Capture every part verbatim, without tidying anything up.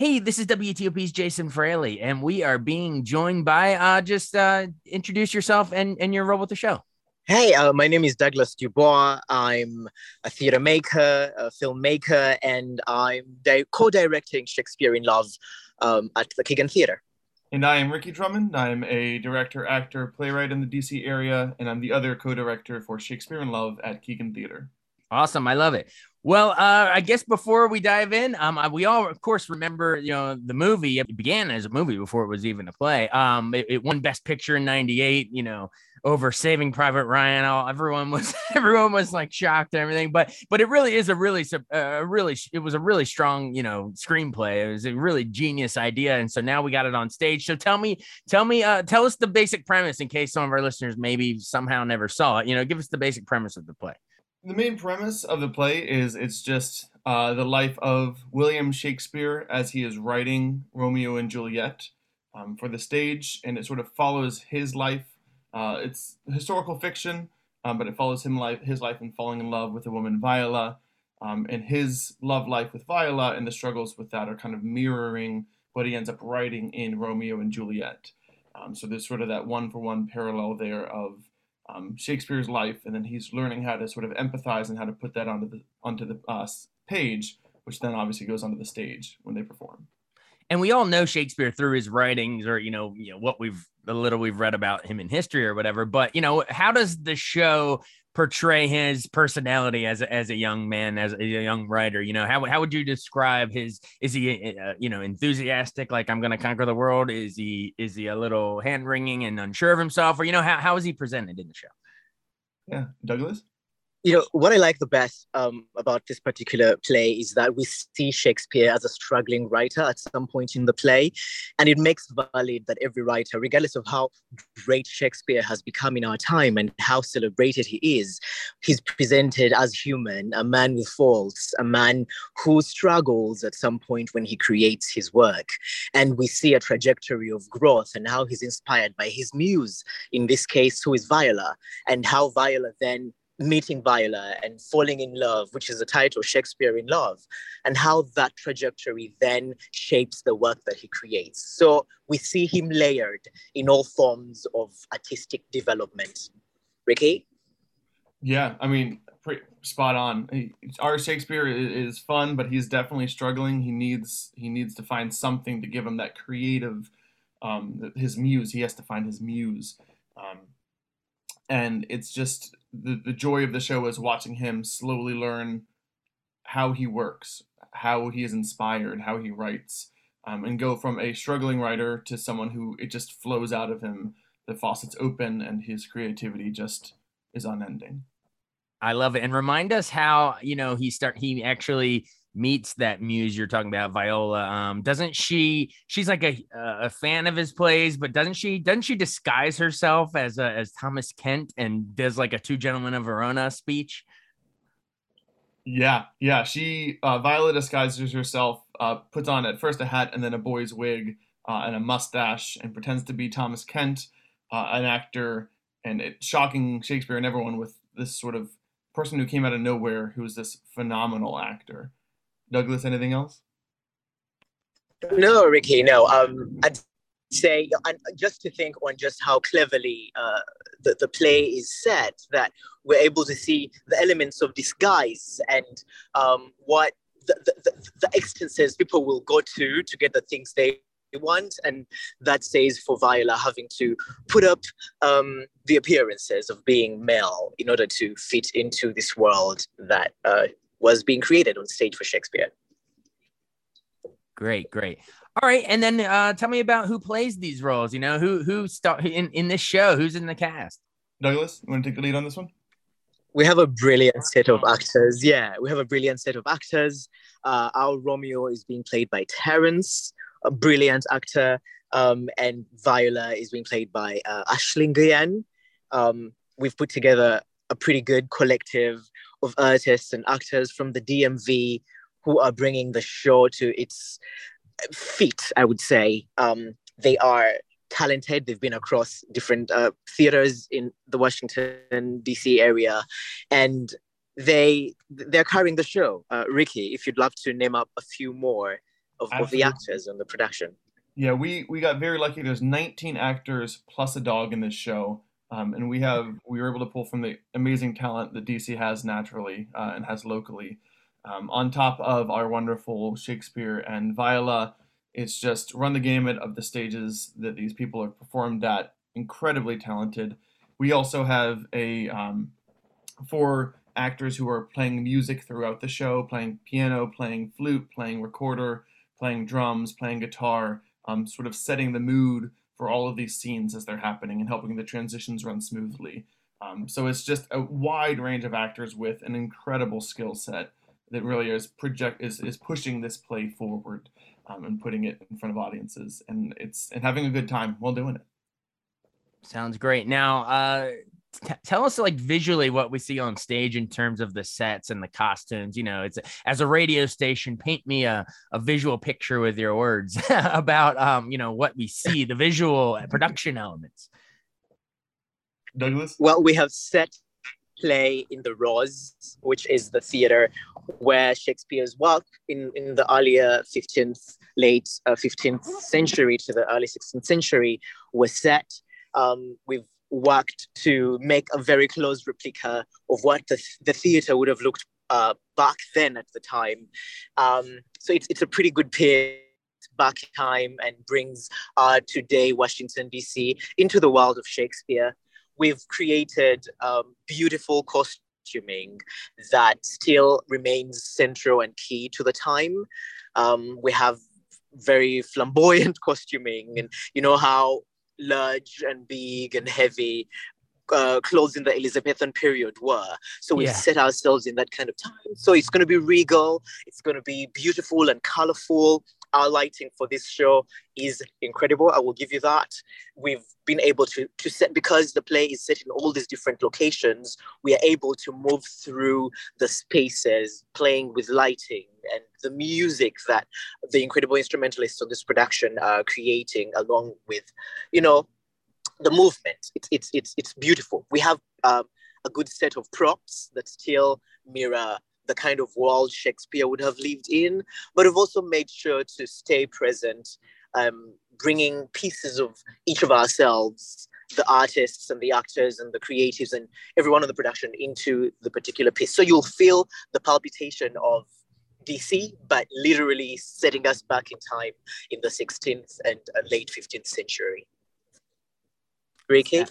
Hey, this is W T O P's Jason Fraley, and we are being joined by uh, just uh, introduce yourself and, and your role with the show. Hey, uh, my name is Douglas Dubois. I'm a theater maker, a filmmaker, and I'm di- co-directing Shakespeare in Love um, at the Keegan Theater. And I am Ricky Drummond. I'm a director, actor, playwright in the D C area, and I'm the other co-director for Shakespeare in Love at Keegan Theater. Awesome. I love it. Well, uh, I guess before we dive in, um, we all, of course, remember, you know, the movie. It began as a movie before it was even a play. Um, it, it won Best Picture in ninety-eight, you know, over Saving Private Ryan. All, everyone was, everyone was like shocked and everything, but, but it really is a really, uh, really, it was a really strong, you know, screenplay. It was a really genius idea. And so now we got it on stage. So tell me, tell me, uh, tell us the basic premise in case some of our listeners maybe somehow never saw it, you know, give us the basic premise of the play. The main premise of the play is it's just uh, the life of William Shakespeare as he is writing Romeo and Juliet um, for the stage, and it sort of follows his life. Uh, it's historical fiction, um, but it follows him life, his life in falling in love with the woman Viola, um, and his love life with Viola and the struggles with that are kind of mirroring what he ends up writing in Romeo and Juliet. Um, so there's sort of that one-for-one parallel there of Um, Shakespeare's life, and then he's learning how to sort of empathize and how to put that onto the onto the uh, page, which then obviously goes onto the stage when they perform. And we all know Shakespeare through his writings, or you know, you know what we've the little we've read about him in history or whatever. But you know, how does the show portray his personality as a, as a young man, as a young writer? You know, how how would you describe his? Is he uh, you know enthusiastic, like I'm going to conquer the world? Is he is he a little hand wringing and unsure of himself, or you know, how how is he presented in the show? Yeah, Douglas. You know, what I like the best um, about this particular play is that we see Shakespeare as a struggling writer at some point in the play. And it makes valid that every writer, regardless of how great Shakespeare has become in our time and how celebrated he is, he's presented as human, a man with faults, a man who struggles at some point when he creates his work. And we see a trajectory of growth and how he's inspired by his muse, in this case, who is Viola, and how Viola then meeting Viola and falling in love, which is the title, Shakespeare in Love, and how that trajectory then shapes the work that he creates. So we see him layered in all forms of artistic development. Ricky? Yeah, I mean, pretty spot on. He, our Shakespeare is, is fun, but he's definitely struggling. He needs he needs to find something to give him that creative, um, his muse. He has to find his muse. Um, and it's just the, the joy of the show is watching him slowly learn how he works, how he is inspired, how he writes, um, and go from a struggling writer to someone who it just flows out of him. The faucet's open and his creativity just is unending. I love it. And remind us how, you know, he start he actually meets that muse you're talking about, Viola. Um, doesn't she she's like a a fan of his plays, but doesn't she doesn't she disguise herself as a, as Thomas Kent and does like a Two Gentlemen of Verona speech? Yeah, yeah. She uh, Viola disguises herself, uh, puts on at first a hat and then a boy's wig uh, and a mustache, and pretends to be Thomas Kent, uh, an actor, and it, shocking Shakespeare and everyone with this sort of person who came out of nowhere, who is this phenomenal actor. Douglas, anything else? No, Ricky, no. Um, I'd say, and just to think on just how cleverly uh, the, the play is set, that we're able to see the elements of disguise and um, what the, the, the instances people will go to to get the things they want. And that says for Viola having to put up um, the appearances of being male in order to fit into this world that uh, was being created on stage for Shakespeare. Great, great. All right, and then uh, tell me about who plays these roles. You know, who who start in in this show? Who's in the cast? Douglas, you want to take the lead on this one? We have a brilliant set of actors. Yeah, we have a brilliant set of actors. Uh, our Romeo is being played by Terence, a brilliant actor, um, and Viola is being played by uh, Aisling Guyan. Um, we've put together a pretty good collective of artists and actors from the D M V who are bringing the show to its feet, I would say. Um, they are talented. They've been across different uh, theaters in the Washington, D C area, and they, they're carrying the show. Uh, Ricky, if you'd love to name up a few more of, of the Absolutely. actors and the production. Yeah, we we got very lucky. There's nineteen actors plus a dog in this show, um, and we have we were able to pull from the amazing talent that D C has naturally uh, and has locally. Um, on top of our wonderful Shakespeare and Viola, it's just run the gamut of the stages that these people have performed at. Incredibly talented. We also have a um, four actors who are playing music throughout the show, playing piano, playing flute, playing recorder, playing drums, playing guitar, um, sort of setting the mood for all of these scenes as they're happening and helping the transitions run smoothly. Um, so it's just a wide range of actors with an incredible skill set that really is project is, is pushing this play forward um, and putting it in front of audiences, and it's and having a good time while doing it. Sounds great. Now, uh, t- tell us like visually what we see on stage in terms of the sets and the costumes. You know, it's as a radio station, paint me a, a visual picture with your words about, um, you know, what we see, the visual production elements. Douglas? Well, we have set play in the Roz, which is the theater where Shakespeare's work in, in the earlier fifteenth, late uh, fifteenth century to the early sixteenth century was set. Um, we've worked to make a very close replica of what the, the theater would have looked uh, back then at the time. Um, so it's, it's a pretty good period back in time and brings uh, today Washington, D C into the world of Shakespeare. We've created um, beautiful costuming that still remains central and key to the time. Um, we have very flamboyant costuming, and you know how large and big and heavy uh, clothes in the Elizabethan period were. So we've Yeah. set ourselves in that kind of time. So it's going to be regal. It's going to be beautiful and colorful. Our lighting for this show is incredible. I will give you that. We've been able to, to set, because the play is set in all these different locations, we are able to move through the spaces, playing with lighting and the music that the incredible instrumentalists on this production are creating, along with, you know, the movement. It's it's it's it's beautiful. We have um, a good set of props that still mirror the kind of world Shakespeare would have lived in, but we've also made sure to stay present, um, bringing pieces of each of ourselves, the artists and the actors and the creatives and everyone in the production, into the particular piece. So you'll feel the palpitation of D C, but literally setting us back in time in the sixteenth and uh, late fifteenth century. Ricky?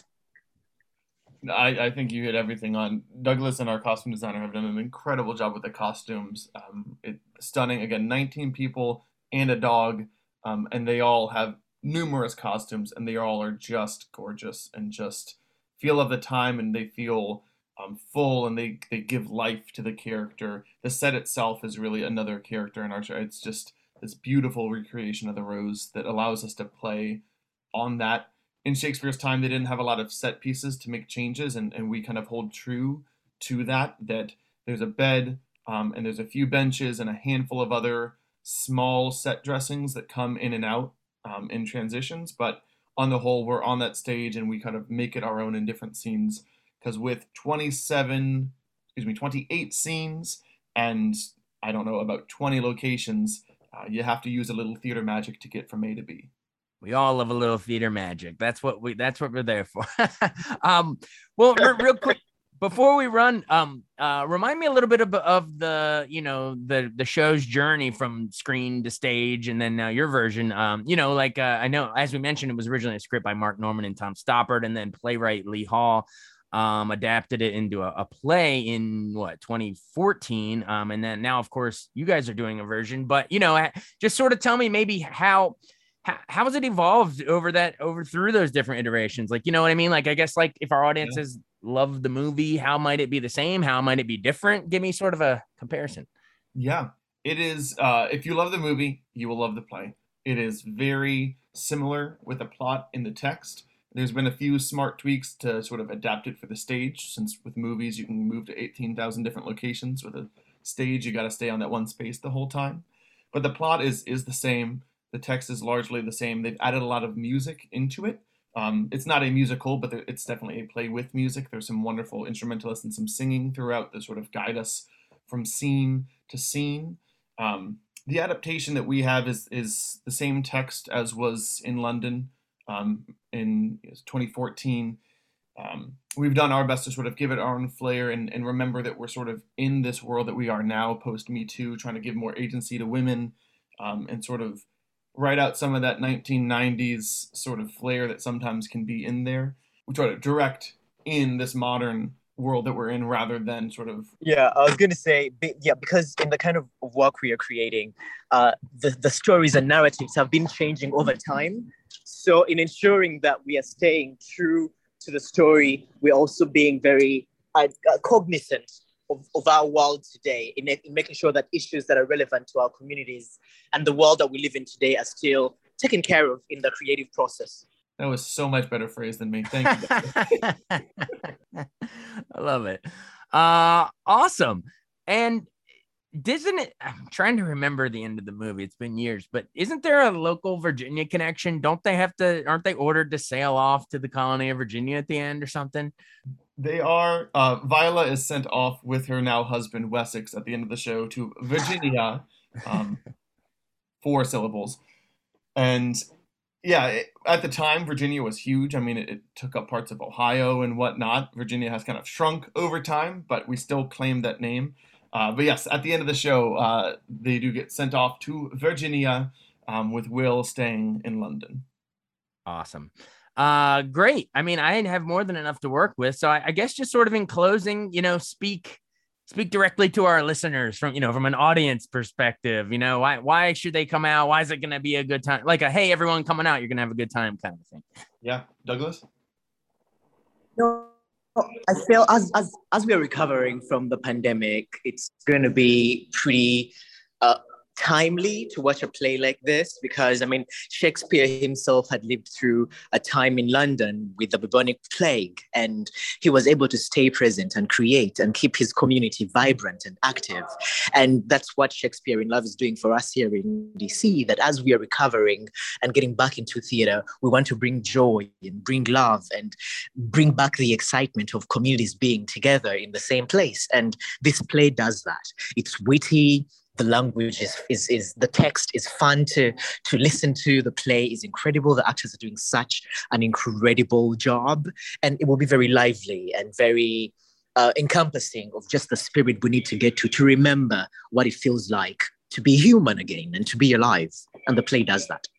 I, I think you hit everything on. Douglas and our costume designer have done an incredible job with the costumes. Um, it stunning. Again, nineteen people and a dog, um, and they all have numerous costumes, and they all are just gorgeous and just feel of the time, and they feel um, full, and they they give life to the character. The set itself is really another character in our show. It's just this beautiful recreation of the Rose that allows us to play on that. In Shakespeare's time, they didn't have a lot of set pieces to make changes, and, and we kind of hold true to that, that there's a bed, um, and there's a few benches and a handful of other small set dressings that come in and out um, in transitions. But on the whole, we're on that stage and we kind of make it our own in different scenes. Because with twenty-seven, excuse me, twenty-eight scenes and I don't know, about twenty locations, uh, you have to use a little theater magic to get from A to B. We all love a little theater magic. That's what we. That's what we're there for. um, well, re- real quick before we run, um, uh, remind me a little bit of, of the, you know, the the show's journey from screen to stage, and then now your version. Um, you know, like uh, I know, as we mentioned, it was originally a script by Mark Norman and Tom Stoppard, and then playwright Lee Hall um adapted it into a, a play in what twenty fourteen, um, and then now, of course, you guys are doing a version. But you know, just sort of tell me maybe how. How, how has it evolved over that over through those different iterations? Like, you know what I mean? Like, I guess, like, if our audiences yeah. love the movie, how might it be the same? How might it be different? Give me sort of a comparison. Yeah, it is. Uh, if you love the movie, you will love the play. It is very similar with the plot in the text. There's been a few smart tweaks to sort of adapt it for the stage, since with movies, you can move to eighteen thousand different locations. With a stage, you got to stay on that one space the whole time. But the plot is is the same. The text is largely the same. They've added a lot of music into it. Um, it's not a musical, but it's definitely a play with music. There's some wonderful instrumentalists and some singing throughout that sort of guide us from scene to scene. Um, the adaptation that we have is is the same text as was in London um, in twenty fourteen. Um, we've done our best to sort of give it our own flair and, and remember that we're sort of in this world that we are now post Me Too, trying to give more agency to women um, and sort of write out some of that nineteen nineties sort of flair that sometimes can be in there. We try to direct in this modern world that we're in rather than sort of. Yeah, I was going to say, yeah, because in the kind of work we are creating, uh, the, the stories and narratives have been changing over time. So in ensuring that we are staying true to the story, we're also being very uh, cognizant of, of our world today in, in making sure that issues that are relevant to our communities and the world that we live in today are still taken care of in the creative process. That was so much better phrase than me. Thank you. I love it. Uh, awesome. And doesn't it, I'm trying to remember the end of the movie. It's been years, but isn't there a local Virginia connection? Don't they have to, aren't they ordered to sail off to the colony of Virginia at the end or something? They are. Uh, Viola is sent off with her now husband, Wessex, at the end of the show to Virginia. Um, four syllables. And yeah, it, at the time, Virginia was huge. I mean, it, it took up parts of Ohio and whatnot. Virginia has kind of shrunk over time, but we still claim that name. Uh, but yes, at the end of the show, uh, they do get sent off to Virginia um, with Will staying in London. Awesome. Uh, great. I mean, I have more than enough to work with. So I, I guess just sort of in closing, you know, speak speak directly to our listeners from, you know, from an audience perspective. You know, why why should they come out? Why is it going to be a good time? Like a, hey, everyone coming out, you're going to have a good time kind of thing. Yeah. Douglas? No, I feel as, as, as we're recovering from the pandemic, it's going to be pretty uh, timely to watch a play like this because, I mean, Shakespeare himself had lived through a time in London with the bubonic plague, and he was able to stay present and create and keep his community vibrant and active. And that's what Shakespeare in Love is doing for us here in D C, that as we are recovering and getting back into theater, we want to bring joy and bring love and bring back the excitement of communities being together in the same place. And this play does that. It's witty. The language is, is, is the text is fun to, to listen to. The play is incredible. The actors are doing such an incredible job. And it will be very lively and very uh, encompassing of just the spirit we need to get to, to remember what it feels like to be human again and to be alive. And the play does that.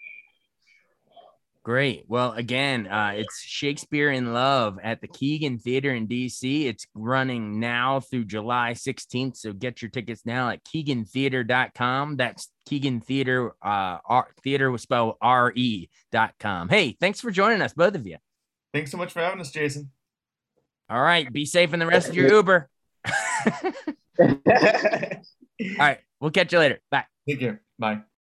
Great. Well, again, uh, it's Shakespeare in Love at the Keegan Theater in D C. It's running now through July sixteenth. So get your tickets now at keegan theater dot com. That's Keegan Theater, uh, R, theater was spelled R E dot com. Hey, thanks for joining us, both of you. Thanks so much for having us, Jason. All right. Be safe in the rest of your Uber. All right. We'll catch you later. Bye. Take care. Bye.